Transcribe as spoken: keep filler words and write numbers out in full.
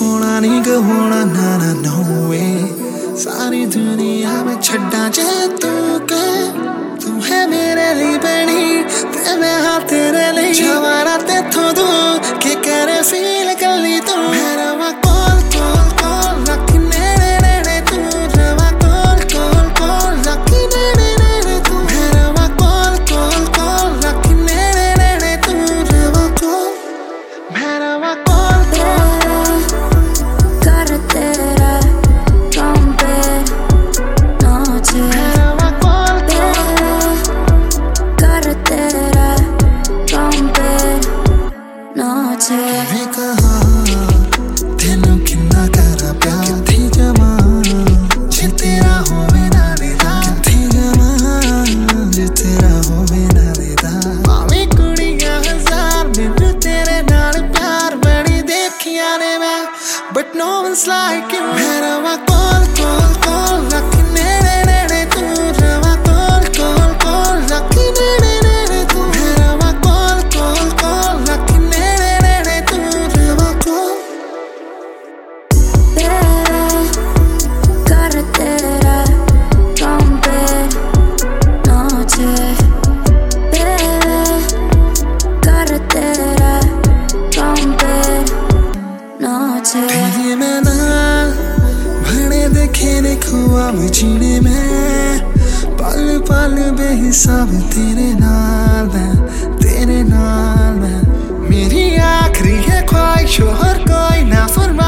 होना नहीं गवाना ना ना नो वे सारी दुनिया में छड्डा जे तू के तू है मेरे लिए बनी ते मैं हाँ तेरे लिए जवाना ते थो दू के करे फील कर ली तू मेरा वा कॉल कॉल कॉल रखी नेड़े नेड़े तू रवा कॉल कॉल कॉल रखी नेड़े नेड़े तू मेरा वा कॉल कॉल कॉल रखी नेड़े नेड़े तू रवा कॉल मेरा वा कॉल कर तेरा रोंपे नोचे मेरा वा कॉल कर तेरा रोंपे नोचे मैं कहा तेनू किन्ना करा प्यार किथे जमा जे तेरा होवे ना देदा किथे जमा जे तेरा होवे ना देदा भावे कुड़ियां हजार मैनू तेरे नाल प्यार बड़ी देखियां ने मैं but no one's like you मेरा वा कॉल कॉल कॉल रखी नेड़े नेड़े तू रवा कॉल कॉल कॉल रखी नेड़े नेड़े तू मेरा वा कॉल कॉल कॉल रखी नेड़े नेड़े तू रवा कॉल कर तेरा रोंपे नोचे कर तेरा रोंपे नोचे तेरे में ना भरे देखे ने ख्वाब जीने में पल पल बेहिसाब तेरे नाल मैं तेरे नाल मैं मेरी आखिरी है ख्वाहिश और कोई ना फरमा